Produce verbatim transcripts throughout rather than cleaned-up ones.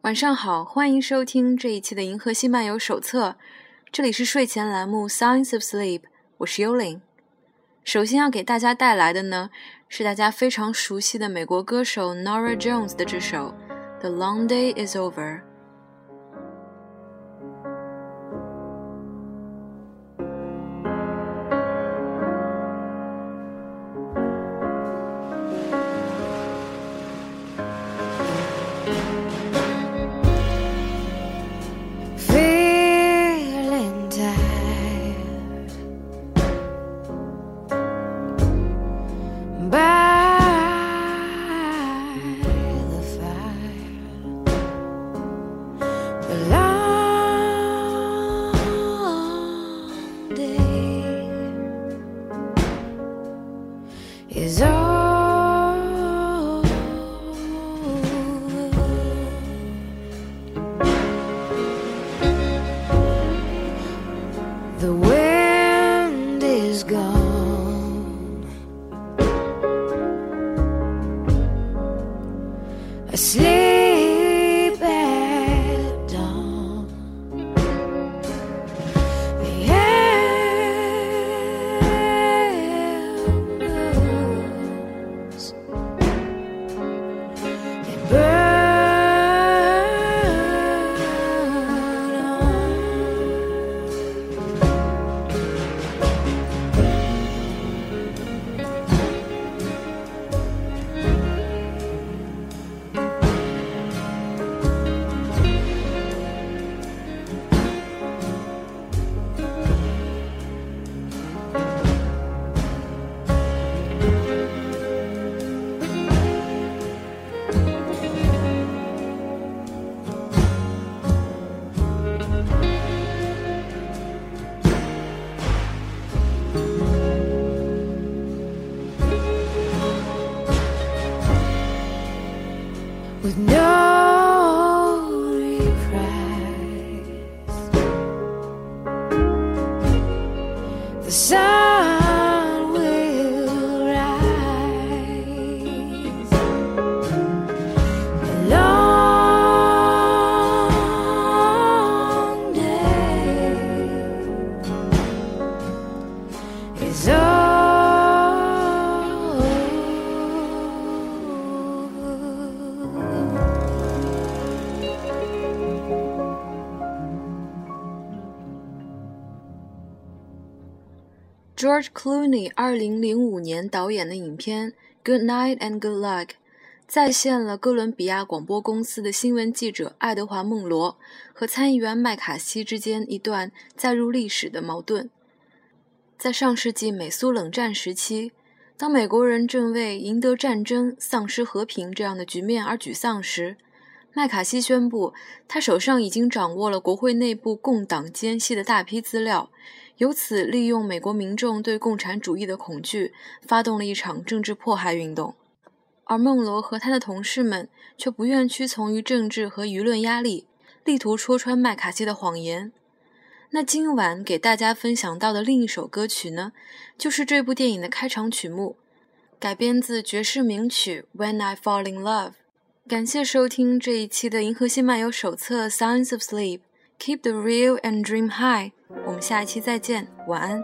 晚上好，欢迎收听这一期的银河系漫游手册，这里是睡前栏目 Science of Sleep， 我是幽灵。首先要给大家带来的呢，是大家非常熟悉的美国歌手 Norah Jones 的这首 The Long Day is Over。 Is over. The wind is gone. Asleep at dawn. The with no reprise, the sun will rise. A long day is over. George Clooney 二零零五年导演的影片 Good Night and Good Luck 再现了哥伦比亚广播公司的新闻记者爱德华·孟罗和参议员麦卡锡之间一段载入历史的矛盾。在上世纪美苏冷战时期，当美国人正为赢得战争、丧失和平这样的局面而沮丧时，麦卡锡宣布他手上已经掌握了国会内部共党间隙的大批资料，由此利用美国民众对共产主义的恐惧，发动了一场政治迫害运动。而孟罗和他的同事们却不愿屈从于政治和舆论压力，力图戳穿麦卡锡的谎言。那今晚给大家分享到的另一首歌曲呢，就是这部电影的开场曲目，改编自爵士名曲 When I Fall in Love。 感谢收听这一期的银河系漫游手册 Science of Sleep， Keep the real and dream high， 我们下一期再见，晚安。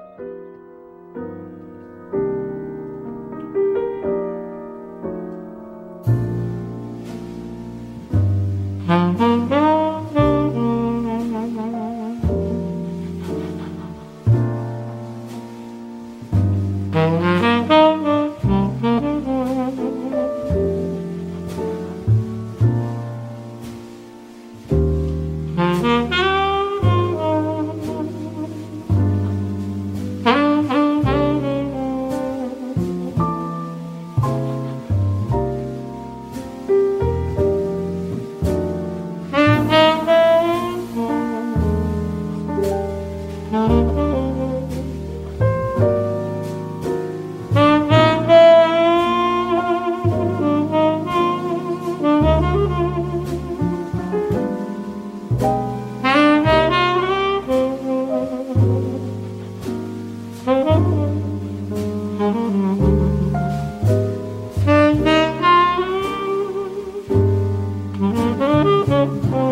Thank